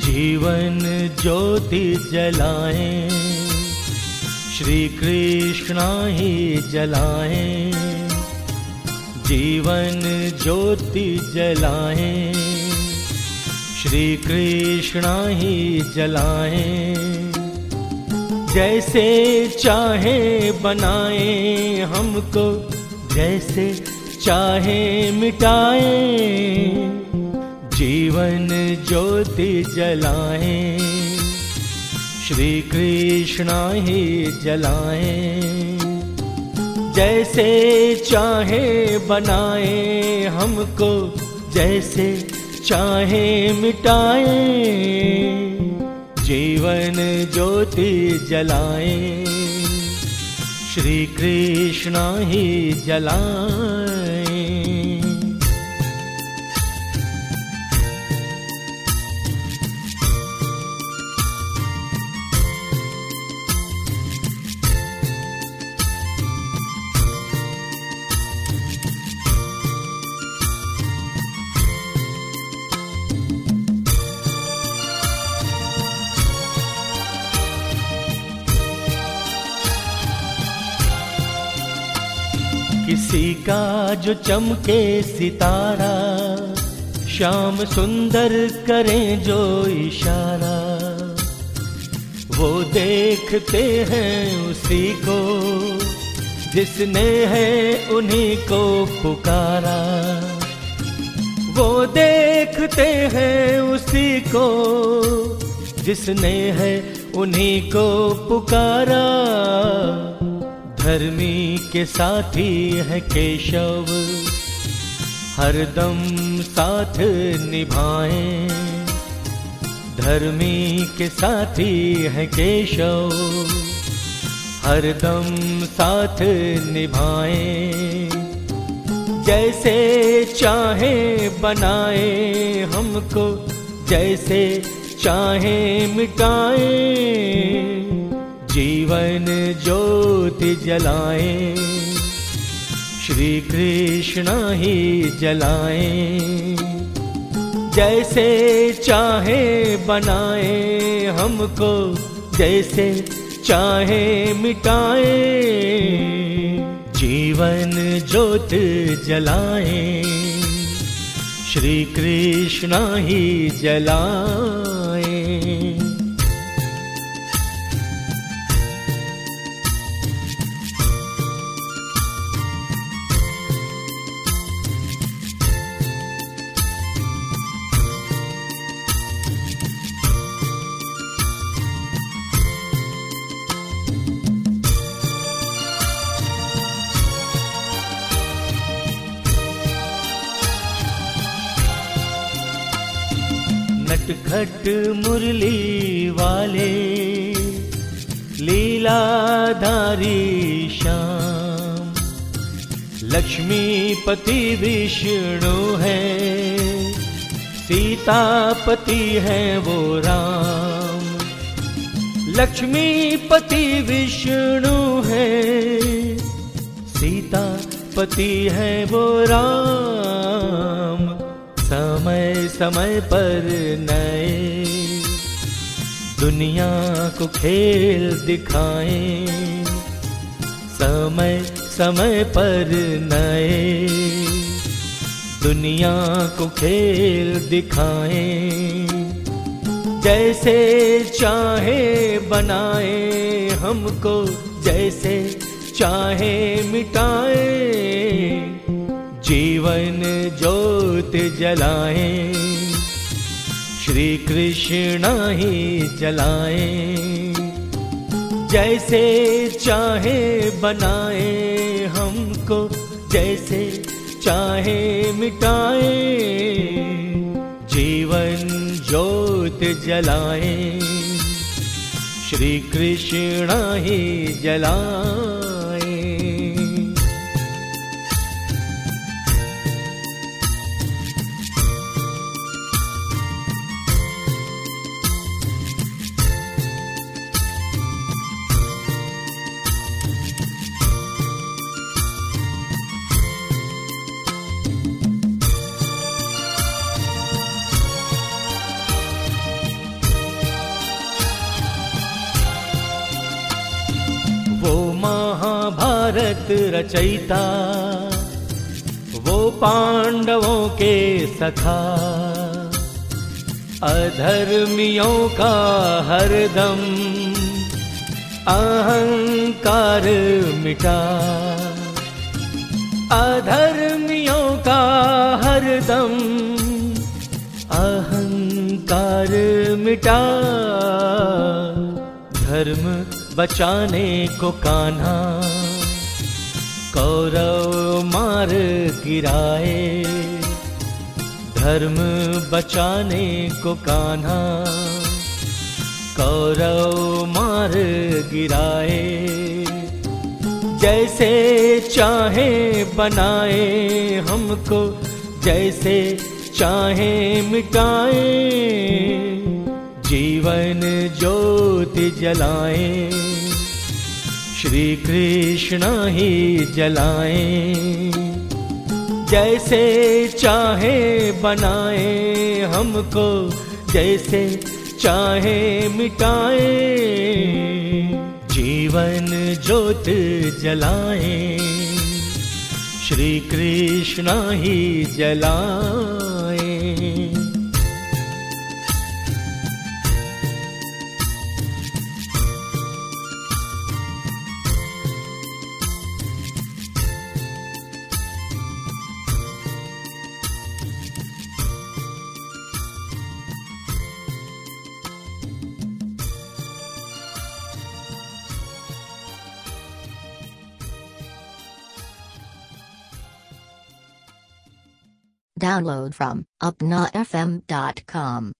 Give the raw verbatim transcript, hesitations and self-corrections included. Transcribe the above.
जीवन ज्योति जलाएं, श्री कृष्ण ही जलाएं। जीवन ज्योति जलाएं, श्री कृष्ण ही जलाएं। जैसे चाहे बनाएं हमको, जैसे चाहे मिटाएं। जीवन ज्योति जलाएं, श्री कृष्ण ही जलाएं। जैसे चाहे बनाएं हमको, जैसे चाहे मिटाएं। जीवन ज्योति जलाएं, श्री कृष्ण ही जलाएं। किसी का जो चमके सितारा, श्याम सुंदर करें जो इशारा। वो देखते हैं उसी को, जिसने है उन्हीं को पुकारा। वो देखते हैं उसी को, जिसने है उन्हीं को पुकारा। धर्मी के साथी है केशव, हरदम साथ निभाएं। धर्मी के साथी है केशव, हरदम साथ निभाएं। जैसे चाहे बनाए हमको, जैसे चाहे मिटाएं। जीवन ज्योति जलाएं, श्री कृष्ण ही जलाएं। जैसे चाहे बनाए हमको, जैसे चाहे मिटाएं। जीवन ज्योति जलाएं, श्री कृष्ण ही जलाएं। नटखट मुरली वाले लीलाधारी श्याम, लक्ष्मीपति विष्णु है, सीतापति है वो राम। लक्ष्मीपति विष्णु है, सीतापति है वो राम। समय समय पर नए दुनिया को खेल दिखाएं। समय समय पर नए दुनिया को खेल दिखाएं। जैसे चाहे बनाए हमको, जैसे चाहे मिटाएं। जीवन ज्योति जलाएं, श्री कृष्ण ही जलाएं। जैसे चाहे बनाए हमको, जैसे चाहे मिटाएं। जीवन ज्योति जलाएं, श्री कृष्ण ही जलाएं। महाभारत रचयिता, वो पांडवों के सखा, अधर्मियों का हरदम अहंकार मिटा, अधर्मियों का हरदम अहंकार मिटा। धर्म बचाने को कान्हा कौरव मार गिराए, धर्म बचाने को कान्हा कौरव मार गिराए। जैसे चाहे बनाए हमको, जैसे चाहे मिटाए, जीवन ज्योति जलाएं, श्री कृष्ण ही जलाएं। जैसे चाहे बनाए हमको, जैसे चाहे मिटाए, जीवन ज्योति जलाएं, श्री कृष्ण ही जलाएं। Download from upna f m dot com.